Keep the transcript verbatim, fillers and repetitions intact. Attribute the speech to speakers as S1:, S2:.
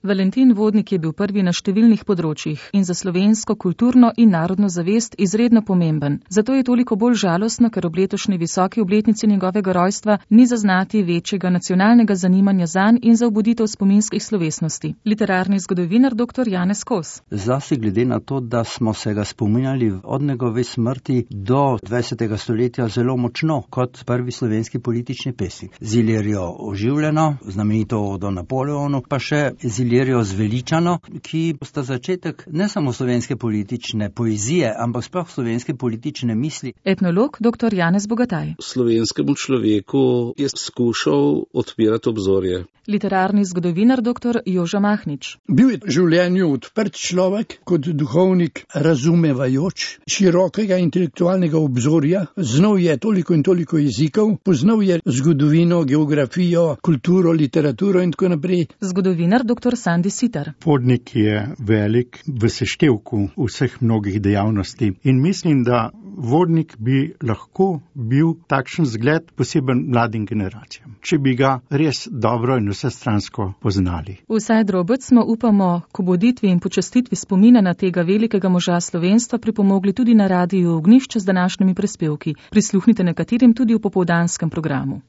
S1: Valentin Vodnik je bil prvi na številnih področjih in za slovensko kulturno in narodno zavest izredno pomemben. Zato je toliko bolj žalostno, ker ob letošnji visoki obletnici njegovega rojstva ni zaznati večjega nacionalnega zanimanja zanj in za obuditev spominskih slovesnosti. Literarni zgodovinar dr. Janez Kos.
S2: Zlasti glede na to, da smo se ga spominjali od njegove smrti do dvajsetega stoletja zelo močno kot prvi slovenski politični pesnik. Z Ilirijo oživljeno, znamenito odo Napoleonu, pa še z Ilirijo zveličano, ki sta začetek ne samo slovenske politične poezije, ampak sploh slovenske politične misli.
S1: Etnolog dr. Janez Bogataj.
S3: Slovenskemu človeku je skušal odpirati obzorje.
S1: Literarni zgodovinar dr. Joža Mahnič.
S4: Bil je v življenju odprt človek, kot duhovnik razumevajoč, širokega intelektualnega obzorja, znal je toliko in toliko jezikov, poznal je zgodovino, geografijo, kulturo, literaturo in tako naprej.
S1: Zgodovinar dr. Sandi Sitar.
S5: Vodnik je velik v seštevku vseh mnogih dejavnosti in mislim, da Vodnik bi lahko bil takšen zgled poseben mladim generacijam, če bi ga res dobro in vsestransko poznali.
S1: Vsaj drobec smo, upamo, k obuditvi in počastitvi spomina na tega velikega moža slovenstva pripomogli tudi na Radiu Ognjišče z današnjimi prispevki. Prisluhnite nekaterim tudi v popoldanskem programu.